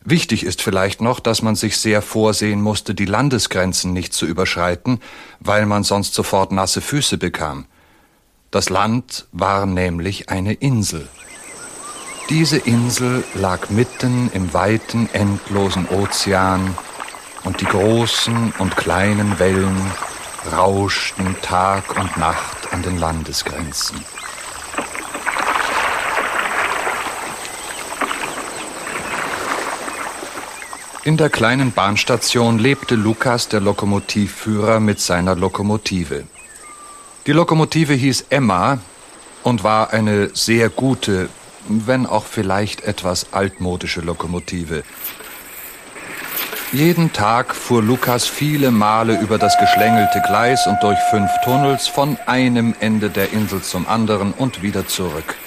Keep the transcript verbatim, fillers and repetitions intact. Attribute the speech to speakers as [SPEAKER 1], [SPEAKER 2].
[SPEAKER 1] Wichtig ist vielleicht noch, dass man sich sehr vorsehen musste, die Landesgrenzen nicht zu überschreiten, weil man sonst sofort nasse Füße bekam. Das Land war nämlich eine Insel. Diese Insel lag mitten im weiten, endlosen Ozean und die großen und kleinen Wellen rauschten Tag und Nacht an den Landesgrenzen. In der kleinen Bahnstation lebte Lukas, der Lokomotivführer, mit seiner Lokomotive. Die Lokomotive hieß Emma und war eine sehr gute, wenn auch vielleicht etwas altmodische Lokomotive. Jeden Tag fuhr Lukas viele Male über das geschlängelte Gleis und durch fünf Tunnels von einem Ende der Insel zum anderen und wieder zurück.